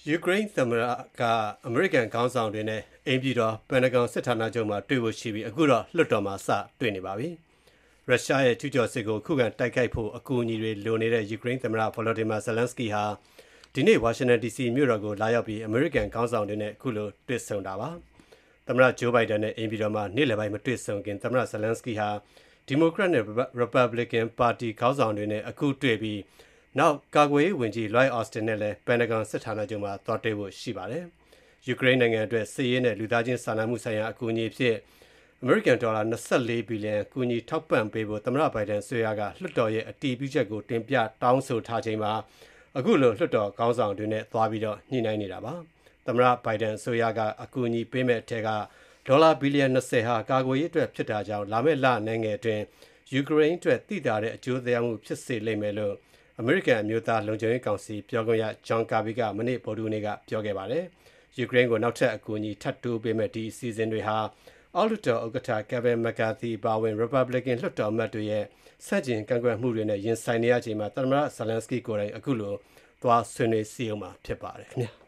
ယူကရိန်းသမ္မတကအမေရိကန်ခေါင်းဆောင်တွေနဲ့အိမ်ပြည်တော်ပန်တဂွန်စစ်ဌာနချုပ်မှာတွေ့ဖို့ရှိပြီးအခုတော့လွှတ်တော်မှာစတွေ့နေပါပြီ။ရုရှားရဲ့ကျူးကျော်စစ်ကိုခုခံတိုက်ခိုက်ဖို့အကူအညီတွေလိုနေတဲ့ယူကရိန်းသမ္မတဗလော်ဒီမာဇလန်စကီဟာဒီနေ့ဝါရှင်တန် DC မြို့တော်ကိုလာရောက်ပြီးအမေရိကန်ခေါင်းဆောင်တွေနဲ့အခုလိုတွေ့ဆုံတာပါ။သမ္မတဂျိုးဘိုင်ဒန်နဲ့အိမ်ပြည်တော်မှာနေ့လယ်ပိုင်းမတွေ့ဆုံခင်သမ္မတဇလန်စကီဟာဒီမိုကရက်နဲ့ Republican ပါတီခေါင်းဆောင်တွေနဲ့အခုတွေ့ပြီးနောက်ကာကွယ်ရေးဝန်ကြီး Lloyd Austin နဲ့လည်းပန်တဂွန်စစ်ဌာနချုပ်မှာသွားတွေ့ဖို့ရှိပါတယ်။ယူကရိန်းနိုင်ငံအတွက်စစ်ရေးနဲ့လူသားချင်းစာနာမှုဆိုင်ရာအကူအညီအဖြစ်အမေရိကန်ဒေါ်လာ24ဘီလီယံကူညီထောက်ပံ့ပေးဖို့သမ္မတဘိုင်ဒန်ဆိုရကလွှတ်တော်ရဲ့အတည်ပြုချက်ကိုတင်ပြတောင်းဆိုထားချိန်မှာအခုလိုလွှတ်တော်ခေါင်းဆောင်တွေနဲ့သွားပြီးတော့ညှိနှိုင်းနေတာပါ။သမ္မတဘိုင်ဒန်ဆိုရကအကူအညီပေးမဲ့အထက်ကဒေါ်လာဘီလီယံ20ဟာကာကွယ်ရေးအတွက်ဖြစ်တာကြောင့်လာမယ့်လနိုင်ငံအတွင်းယူကရိန်းအတွက်တည်တာတဲ့အကျိုးသက်ရောက်မှုဖြစ်စေလိမ့်မယ်လို့အမေရိကန်အမျိုးသားလုံခြုံရေးကောင်စီပြောခွင့်ရဂျွန်ကာဘီကမနေ့ဗုဒ္ဓဟူးနေ့ကပြောခဲ့ပါတယ်။ယူကရိန်းကိုနောက်ထပ်အကူအညီထပ်တိုးပေးမဲ့ဒီအစီအစဉ်တွေဟာအောက်လွှတ်တော်ဥက္ကဋ္ဌကယ်ဗင်မက်ကာသီပါဝင် Republican လွှတ်တော်အမတ်တွေရဲ့ဆန့်ကျင်ကန့်ကွက်မှုတွေနဲ့ရင်ဆိုင်နေရချိန်မှာသမ္မတဇလန်စကီကိုယ်တိုင်အခုလိုသွားဆွေးနွေးစီအောင်မှာဖြစ်ပါတယ်ခင်ဗျာ။